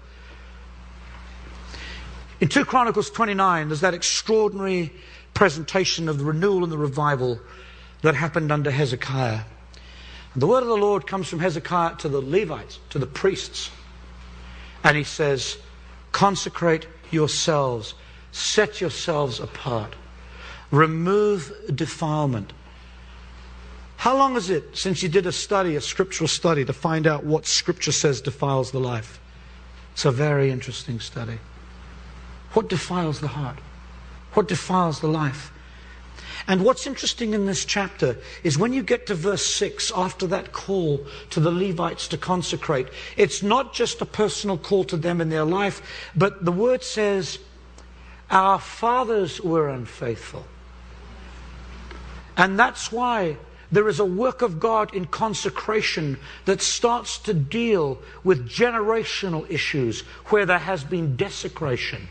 In Second Chronicles twenty-nine, there's that extraordinary presentation of the renewal and the revival that happened under Hezekiah. And the word of the Lord comes from Hezekiah to the Levites, to the priests. And he says, consecrate yourselves, set yourselves apart, remove defilement. How long is it since you did a study, a scriptural study, to find out what Scripture says defiles the life? It's a very interesting study. What defiles the heart? What defiles the life? And what's interesting in this chapter is when you get to verse six, after that call to the Levites to consecrate, it's not just a personal call to them in their life, but the word says, our fathers were unfaithful. And that's why there is a work of God in consecration that starts to deal with generational issues where there has been desecration.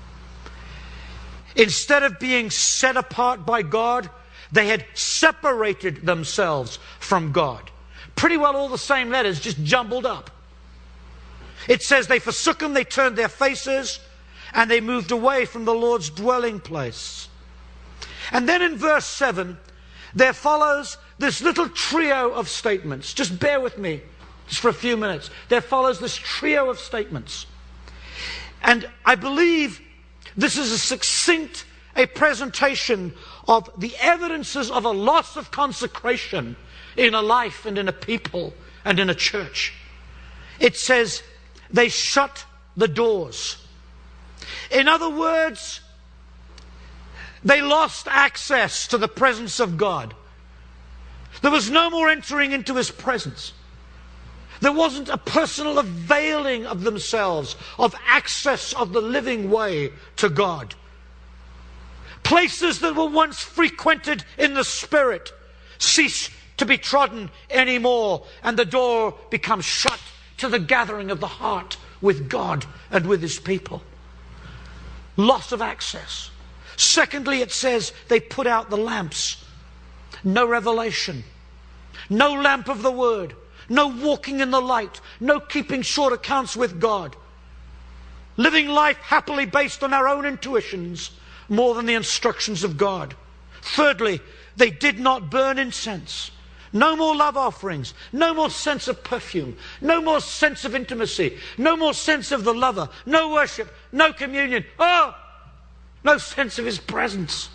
Instead of being set apart by God, they had separated themselves from God. Pretty well all the same letters, just jumbled up. It says they forsook Him, they turned their faces, and they moved away from the Lord's dwelling place. And then in verse seven, there follows this little trio of statements. Just bear with me, just for a few minutes. There follows this trio of statements. And I believe this is a succinct, a presentation of the evidences of a loss of consecration in a life and in a people and in a church. It says, they shut the doors. In other words, they lost access to the presence of God. There was no more entering into His presence. There wasn't a personal availing of themselves, of access of the living way to God. Places that were once frequented in the Spirit cease to be trodden anymore, and the door becomes shut to the gathering of the heart with God and with His people. Loss of access. Secondly, it says they put out the lamps. No revelation. No lamp of the Word. No walking in the light. No keeping short accounts with God. Living life happily based on our own intuitions more than the instructions of God. Thirdly, they did not burn incense. No more love offerings. No more sense of perfume. No more sense of intimacy. No more sense of the lover. No worship. No communion. Oh! No sense of His presence.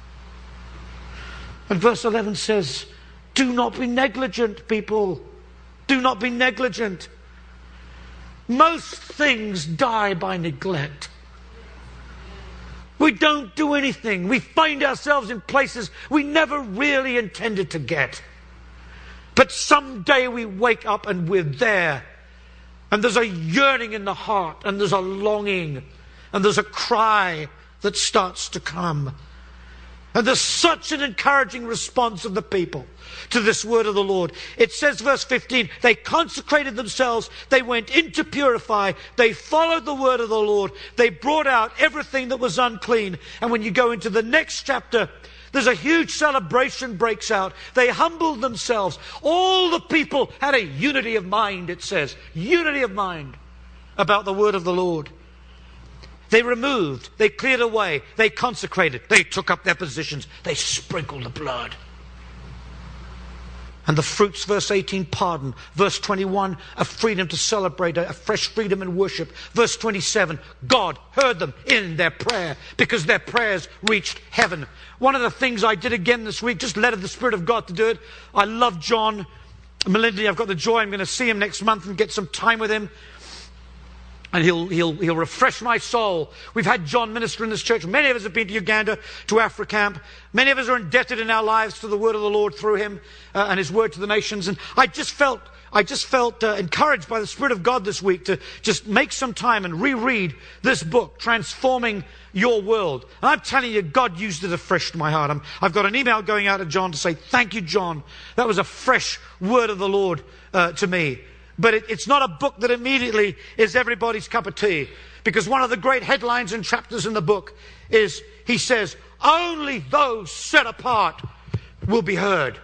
And verse eleven says, do not be negligent, people. Do not be negligent. Most things die by neglect. We don't do anything. We find ourselves in places we never really intended to get. But someday we wake up and we're there. And there's a yearning in the heart, and there's a longing, and there's a cry that starts to come. And there's such an encouraging response of the people to this word of the Lord. It says, verse fifteen, they consecrated themselves, they went in to purify, they followed the word of the Lord, they brought out everything that was unclean. And when you go into the next chapter, there's a huge celebration breaks out. They humbled themselves. All the people had a unity of mind, it says. Unity of mind about the word of the Lord. They removed, they cleared away, they consecrated, they took up their positions, they sprinkled the blood. And the fruits, verse eighteen, pardon. Verse twenty-one, a freedom to celebrate, a fresh freedom in worship. Verse twenty-seven, God heard them in their prayer because their prayers reached heaven. One of the things I did again this week, just led of the Spirit of God to do it. I love John Melindy. I've got the joy, I'm going to see him next month and get some time with him. And he'll, he'll, he'll refresh my soul. We've had John minister in this church. Many of us have been to Uganda, to Africamp. Many of us are indebted in our lives to the word of the Lord through him uh, and his word to the nations. And I just felt, I just felt uh, encouraged by the Spirit of God this week to just make some time and reread this book, Transforming Your World. And I'm telling you, God used it afresh to my heart. I'm, I've got an email going out to John to say, thank you, John. That was a fresh word of the Lord uh, to me. But it, it's not a book that immediately is everybody's cup of tea. Because one of the great headlines and chapters in the book is, he says, only those set apart will be heard.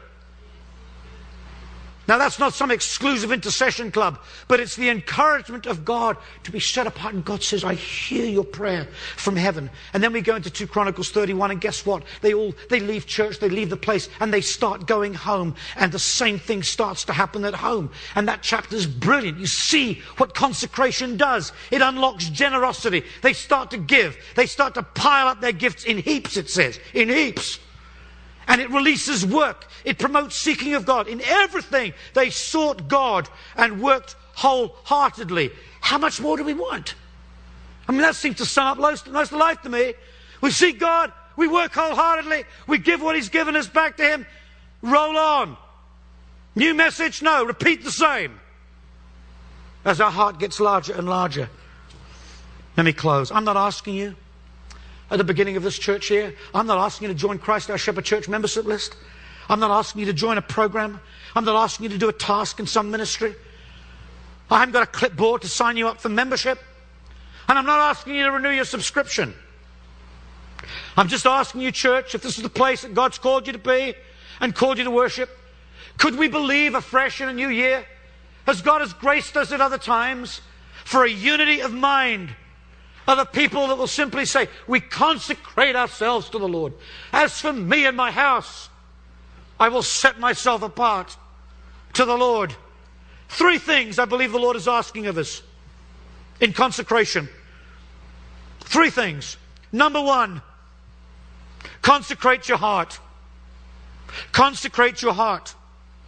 Now that's not some exclusive intercession club, but it's the encouragement of God to be set apart. And God says, I hear your prayer from heaven. And then we go into two Chronicles thirty-one, and guess what? They all, they leave church, they leave the place, and they start going home. And the same thing starts to happen at home. And that chapter is brilliant. You see what consecration does. It unlocks generosity. They start to give. They start to pile up their gifts in heaps, it says. In heaps. And it releases work. It promotes seeking of God. In everything, they sought God and worked wholeheartedly. How much more do we want? I mean, that seems to sum up most, most of life to me. We seek God. We work wholeheartedly. We give what He's given us back to Him. Roll on. New message? No. Repeat the same. As our heart gets larger and larger. Let me close. I'm not asking you at the beginning of this church here, I'm not asking you to join Christ Our Shepherd Church membership list. I'm not asking you to join a program. I'm not asking you to do a task in some ministry. I haven't got a clipboard to sign you up for membership. And I'm not asking you to renew your subscription. I'm just asking you, church, if this is the place that God's called you to be and called you to worship, could we believe afresh in a new year, as God has graced us at other times, for a unity of mind? Other people that will simply say, we consecrate ourselves to the Lord. As for me and my house, I will set myself apart to the Lord. Three things I believe the Lord is asking of us in consecration. Three things. Number one, consecrate your heart. Consecrate your heart.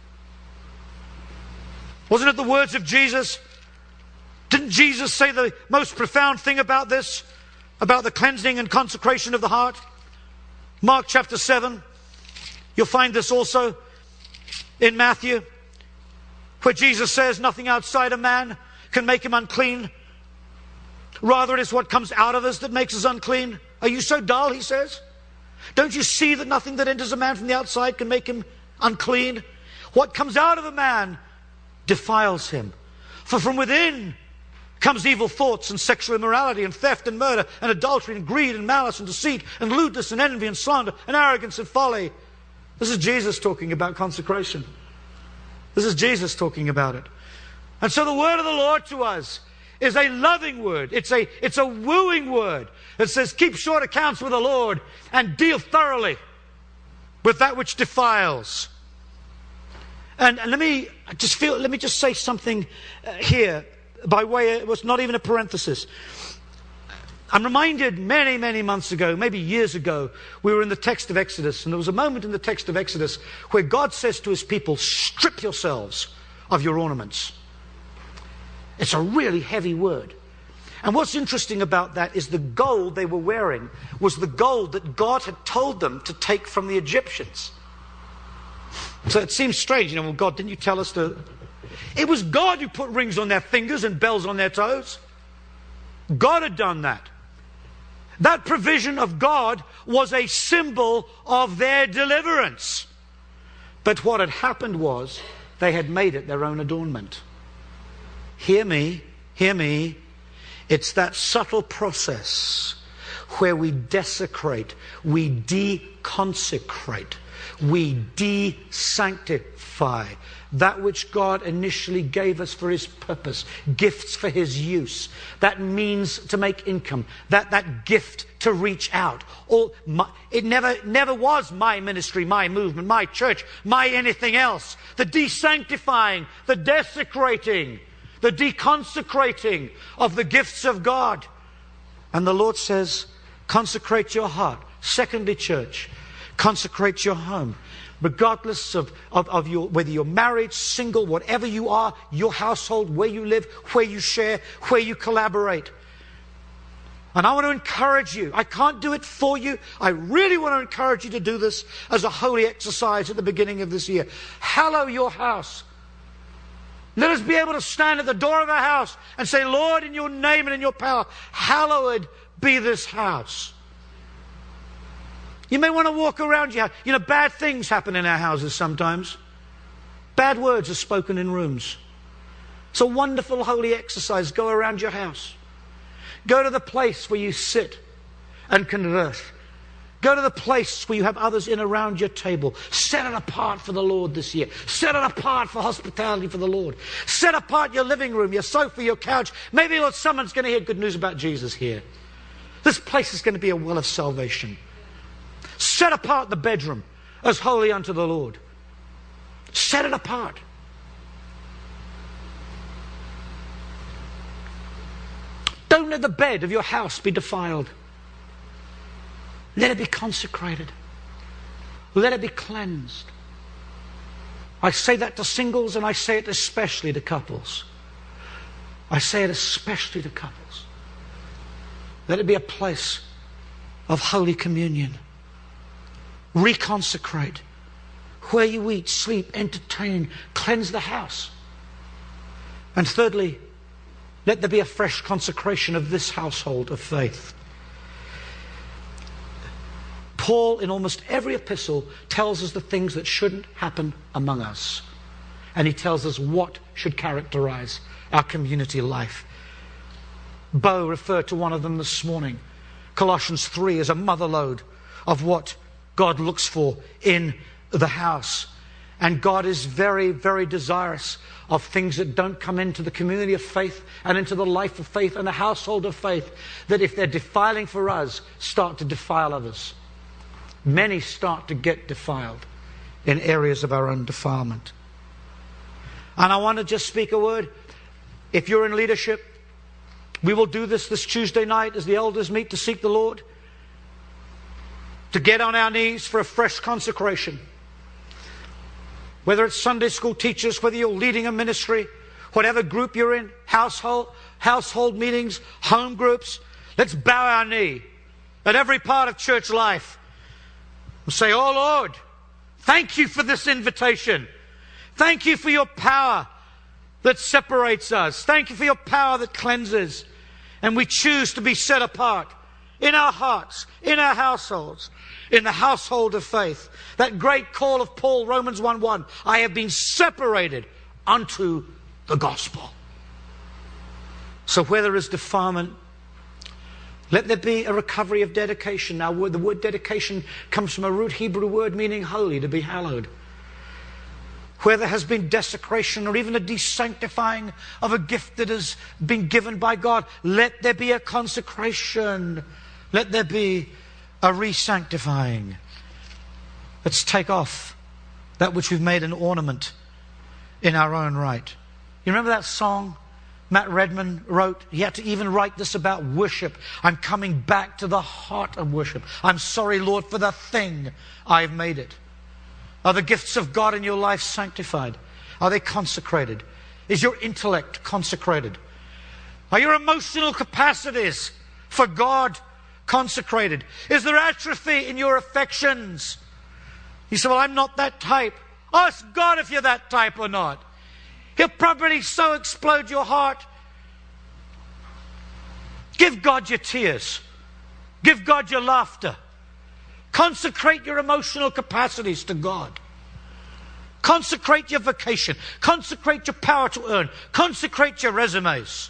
Wasn't it the words of Jesus? Didn't Jesus say the most profound thing about this? About the cleansing and consecration of the heart? Mark chapter seven. You'll find this also in Matthew, where Jesus says nothing outside a man can make him unclean. Rather, it is what comes out of us that makes us unclean. Are you so dull, he says? Don't you see that nothing that enters a man from the outside can make him unclean? What comes out of a man defiles him. For from within comes evil thoughts and sexual immorality and theft and murder and adultery and greed and malice and deceit and lewdness and envy and slander and arrogance and folly. This is Jesus talking about consecration. This is Jesus talking about it. And so the word of the Lord to us is a loving word. It's a, it's a wooing word that says, keep short accounts with the Lord and deal thoroughly with that which defiles. And, and let me just feel, let me just say something uh, here by way of, it was not even a parenthesis. I'm reminded many, many months ago, maybe years ago, we were in the text of Exodus, and there was a moment in the text of Exodus where God says to His people, strip yourselves of your ornaments. It's a really heavy word. And what's interesting about that is the gold they were wearing was the gold that God had told them to take from the Egyptians. So it seems strange, you know, well, God, didn't you tell us to... It was God who put rings on their fingers and bells on their toes. God had done that. That provision of God was a symbol of their deliverance. But what had happened was they had made it their own adornment. Hear me, hear me. It's that subtle process where we desecrate, we deconsecrate, we de-sanctify that which God initially gave us for His purpose, gifts for His use, that means to make income, that, that gift to reach out. All my, it never, never was my ministry, my movement, my church, my anything else. The de-sanctifying, the desecrating, the deconsecrating of the gifts of God. And the Lord says, consecrate your heart. Secondly, church, consecrate your home. regardless of, of, of your, whether you're married, single, whatever you are, your household, where you live, where you share, where you collaborate. And I want to encourage you. I can't do it for you. I really want to encourage you to do this as a holy exercise at the beginning of this year. Hallow your house. Let us be able to stand at the door of our house and say, Lord, in your name and in your power, hallowed be this house. You may want to walk around your house. You know, bad things happen in our houses sometimes. Bad words are spoken in rooms. It's a wonderful holy exercise. Go around your house. Go to the place where you sit and converse. Go to the place where you have others in around your table. Set it apart for the Lord this year. Set it apart for hospitality for the Lord. Set apart your living room, your sofa, your couch. Maybe, Lord, someone's going to hear good news about Jesus here. This place is going to be a well of salvation. Set apart the bedroom as holy unto the Lord. Set it apart. Don't let the bed of your house be defiled. Let it be consecrated. Let it be cleansed. I say that to singles, and I say it especially to couples. I say it especially to couples. Let it be a place of holy communion. Reconsecrate. Where you eat, sleep, entertain, cleanse the house. And thirdly, let there be a fresh consecration of this household of faith. Paul, in almost every epistle, tells us the things that shouldn't happen among us. And he tells us what should characterize our community life. Bo referred to one of them this morning. Colossians three is a motherlode of what God looks for in the house. And God is very, very desirous of things that don't come into the community of faith and into the life of faith and the household of faith, that if they're defiling for us, start to defile others. Many start to get defiled in areas of our own defilement. And I want to just speak a word. If you're in leadership, we will do this this Tuesday night as the elders meet to seek the Lord, to get on our knees for a fresh consecration. Whether it's Sunday school teachers, whether you're leading a ministry, whatever group you're in, household, household meetings, home groups, let's bow our knee at every part of church life and say, oh Lord, thank you for this invitation. Thank you for your power that separates us. Thank you for your power that cleanses. And we choose to be set apart in our hearts, in our households, in the household of faith. That great call of Paul, Romans one one, I have been separated unto the gospel. So where there is defilement, let there be a recovery of dedication. Now, the word dedication comes from a root Hebrew word meaning holy, to be hallowed. Where there has been desecration or even a desanctifying of a gift that has been given by God, let there be a consecration. Let there be a re-sanctifying. Let's take off that which we've made an ornament in our own right. You remember that song Matt Redman wrote? He had to even write this about worship. I'm coming back to the heart of worship. I'm sorry, Lord, for the thing I've made it. Are the gifts of God in your life sanctified? Are they consecrated? Is your intellect consecrated? Are your emotional capacities for God consecrated? Is there atrophy in your affections? You say, well, I'm not that type. Ask God if you're that type or not. He'll probably so explode your heart. Give God your tears. Give God your laughter. Consecrate your emotional capacities to God. Consecrate your vocation. Consecrate your power to earn. Consecrate your resumes.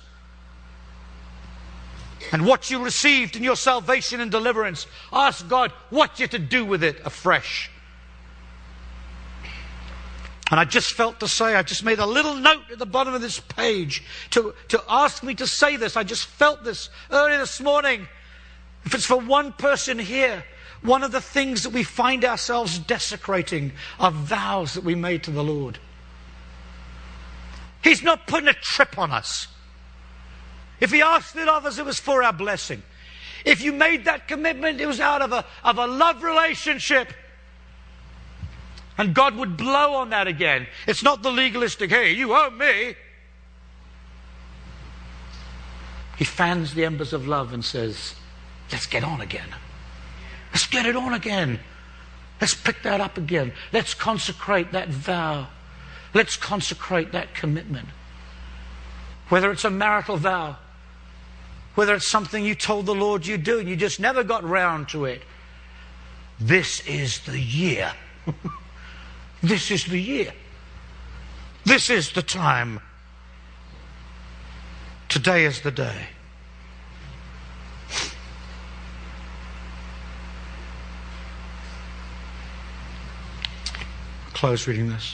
And what you received in your salvation and deliverance, ask God what you're to do with it afresh. And I just felt to say, I just made a little note at the bottom of this page to, to ask me to say this. I just felt this early this morning. If it's for one person here, one of the things that we find ourselves desecrating are vows that we made to the Lord. He's not putting a trip on us. If He asked it of us, it was for our blessing. If you made that commitment, it was out of a, of a love relationship. And God would blow on that again. It's not the legalistic, hey, you owe me. He fans the embers of love and says, let's get on again. Let's get it on again. Let's pick that up again. Let's consecrate that vow. Let's consecrate that commitment. Whether it's a marital vow, whether it's something you told the Lord you do and you just never got round to it. This is the year. This is the year. This is the time. Today is the day. Close reading this.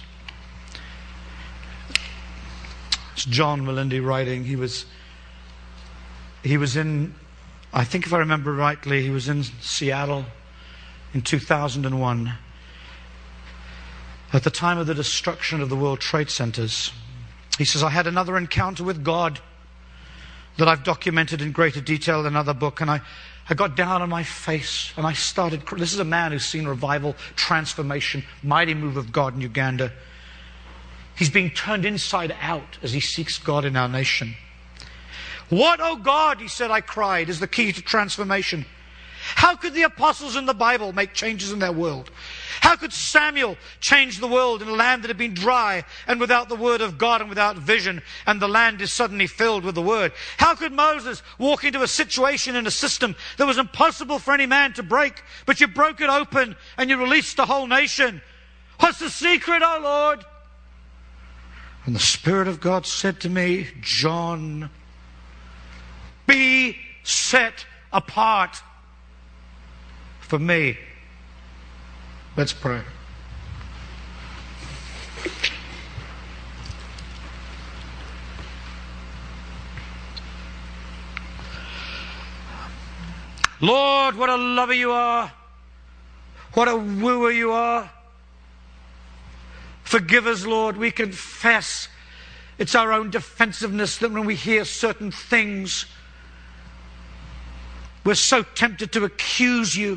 It's John Malindi writing. He was he was in, I think if I remember rightly, he was in Seattle in two thousand one. At the time of the destruction of the World Trade Centers. He says, I had another encounter with God that I've documented in greater detail in another book, and I, I got down on my face and I started, this is a man who's seen revival, transformation, mighty move of God in Uganda. He's being turned inside out as he seeks God in our nation. What, oh God, he said, I cried, is the key to transformation. How could the apostles in the Bible make changes in their world? How could Samuel change the world in a land that had been dry and without the word of God and without vision, and the land is suddenly filled with the word? How could Moses walk into a situation in a system that was impossible for any man to break, but you broke it open and you released the whole nation? What's the secret, oh Lord? And the Spirit of God said to me, John, be set apart for me. Let's pray. Lord, what a lover you are. What a wooer you are. Forgive us, Lord. We confess it's our own defensiveness that when we hear certain things, we're so tempted to accuse you.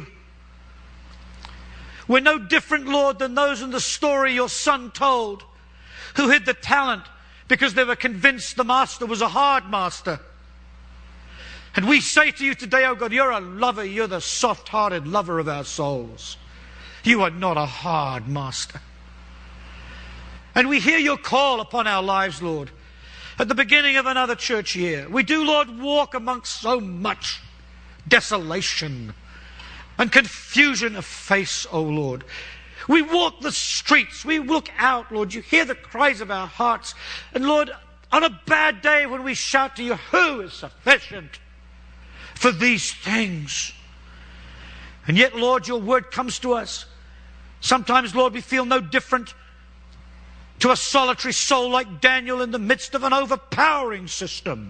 We're no different, Lord, than those in the story your son told, who hid the talent because they were convinced the master was a hard master. And we say to you today, oh God, you're a lover. You're the soft-hearted lover of our souls. You are not a hard master. And we hear your call upon our lives, Lord, at the beginning of another church year. We do, Lord, walk amongst so much desolation and confusion of face, O Lord. We walk the streets. We look out, Lord. You hear the cries of our hearts. And Lord, on a bad day when we shout to you, who is sufficient for these things? And yet, Lord, your word comes to us. Sometimes, Lord, we feel no different to a solitary soul like Daniel in the midst of an overpowering system.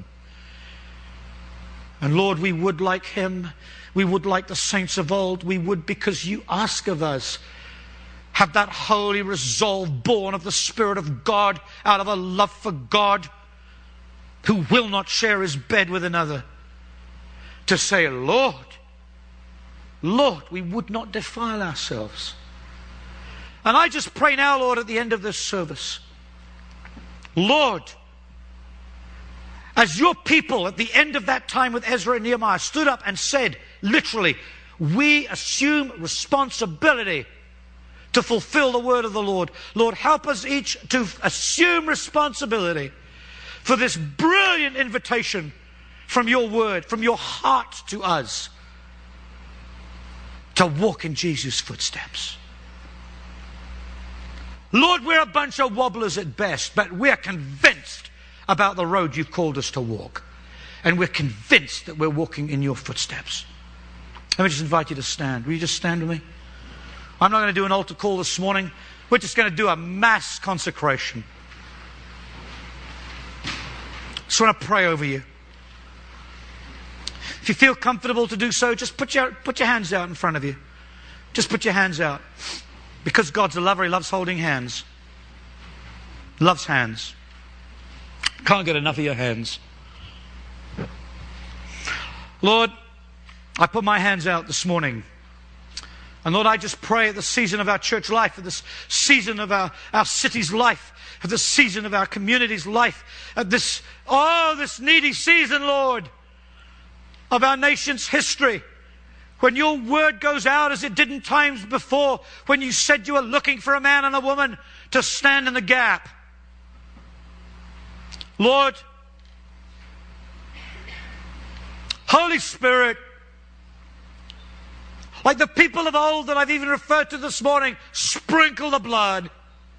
And Lord, we would like him. We would like the saints of old. We would, because you ask of us, have that holy resolve born of the Spirit of God, out of a love for God, who will not share his bed with another, to say, Lord, Lord, we would not defile ourselves. And I just pray now, Lord, at the end of this service, Lord, as your people at the end of that time with Ezra and Nehemiah stood up and said, literally, we assume responsibility to fulfill the word of the Lord. Lord, help us each to assume responsibility for this brilliant invitation from your word, from your heart to us, to walk in Jesus' footsteps. Lord, we're a bunch of wobblers at best, but we're convinced about the road you've called us to walk. And we're convinced that we're walking in your footsteps. Let me just invite you to stand. Will you just stand with me? I'm not going to do an altar call this morning. We're just going to do a mass consecration. Just want to pray over you. If you feel comfortable to do so, just put your, put your hands out in front of you. Just put your hands out. Because God's a lover, he loves holding hands. Loves hands. Can't get enough of your hands. Lord, I put my hands out this morning. And Lord, I just pray at the season of our church life, at this season of our, our city's life, at the season of our community's life, at this, oh, this needy season, Lord, of our nation's history, when your word goes out as it did in times before, when you said you were looking for a man and a woman to stand in the gap. Lord, Holy Spirit, like the people of old that I've even referred to this morning, sprinkle the blood.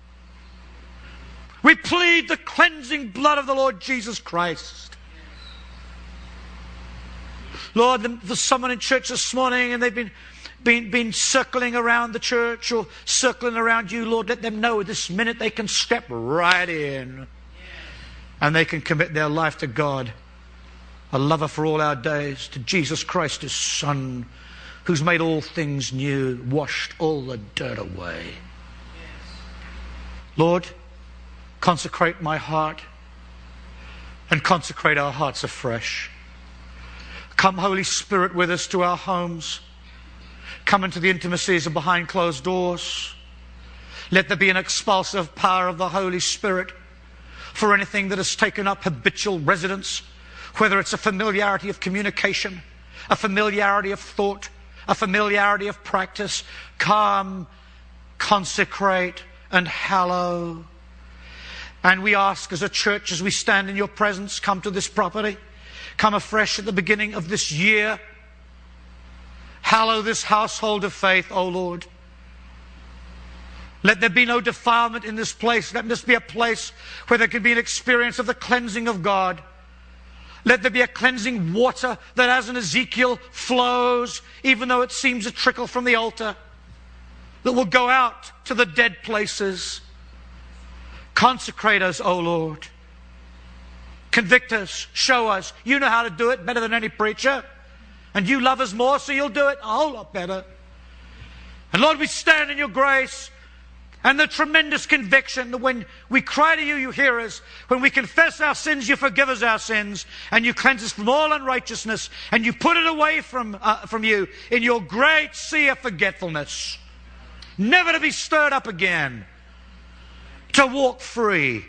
We plead the cleansing blood of the Lord Jesus Christ. Lord, there's someone in church this morning and they've been, been, been circling around the church or circling around you. Lord, let them know this minute they can step right in and they can commit their life to God, a lover for all our days, to Jesus Christ, His Son, who's made all things new, washed all the dirt away. Yes. Lord, consecrate my heart and consecrate our hearts afresh. Come, Holy Spirit, with us to our homes. Come into the intimacies of behind closed doors. Let there be an expulsive power of the Holy Spirit for anything that has taken up habitual residence, whether it's a familiarity of communication, a familiarity of thought, a familiarity of practice. Come, consecrate and hallow. And we ask as a church, as we stand in your presence, come to this property. Come afresh at the beginning of this year. Hallow this household of faith, O Lord. Let there be no defilement in this place. Let this be a place where there can be an experience of the cleansing of God. Let there be a cleansing water that, as in Ezekiel, flows, even though it seems a trickle from the altar, that will go out to the dead places. Consecrate us, O Lord. Convict us, show us. You know how to do it better than any preacher. And you love us more, so you'll do it a whole lot better. And Lord, we stand in your grace and the tremendous conviction that when we cry to you, you hear us. When we confess our sins, you forgive us our sins. And you cleanse us from all unrighteousness. And you put it away from, uh, from you in your great sea of forgetfulness. Never to be stirred up again. To walk free.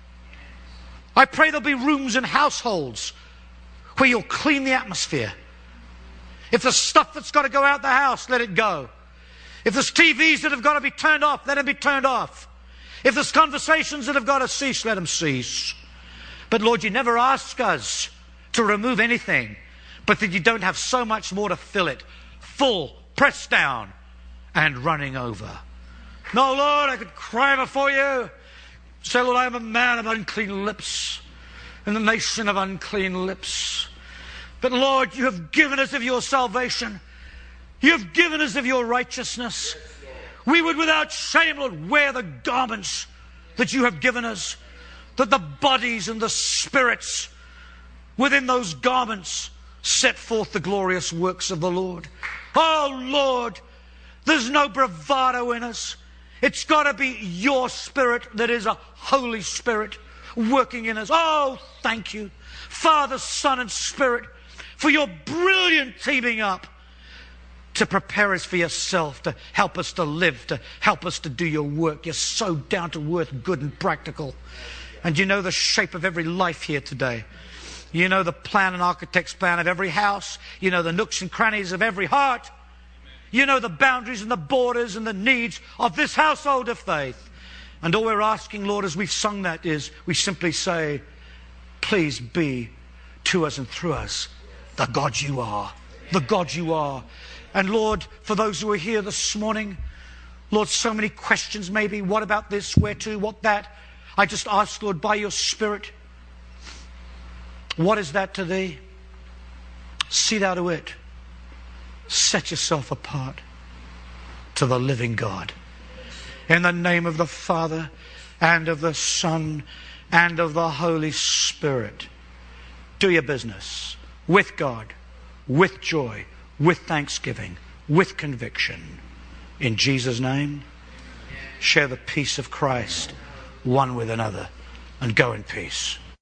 I pray there'll be rooms and households where you'll clean the atmosphere. If there's stuff that's got to go out the house, let it go. If there's T Vs that have got to be turned off, let them be turned off. If there's conversations that have got to cease, let them cease. But Lord, you never ask us to remove anything, but that you don't have so much more to fill it. Full, pressed down, and running over. No, Lord, I could cry before you. Say, Lord, I am a man of unclean lips, in the nation of unclean lips. But Lord, you have given us of your salvation. You have given us of your righteousness. We would without shame, Lord, wear the garments that you have given us, that the bodies and the spirits within those garments set forth the glorious works of the Lord. Oh, Lord, there's no bravado in us. It's got to be your Spirit that is a Holy Spirit working in us. Oh, thank you, Father, Son, and Spirit, for your brilliant teaming up to prepare us for yourself, to help us to live, to help us to do your work. You're so down to earth, good and practical. And you know the shape of every life here today. You know the plan and architect's plan of every house. You know the nooks and crannies of every heart. You know the boundaries and the borders and the needs of this household of faith. And all we're asking, Lord, as we've sung that is, we simply say, please be to us and through us the God you are. The God you are. And Lord, for those who are here this morning, Lord, so many questions maybe. What about this? Where to? What that? I just ask, Lord, by your Spirit, what is that to thee? See thou to it. Set yourself apart to the living God. In the name of the Father, and of the Son, and of the Holy Spirit. Do your business with God, with joy, with thanksgiving, with conviction. In Jesus' name, share the peace of Christ one with another, and go in peace.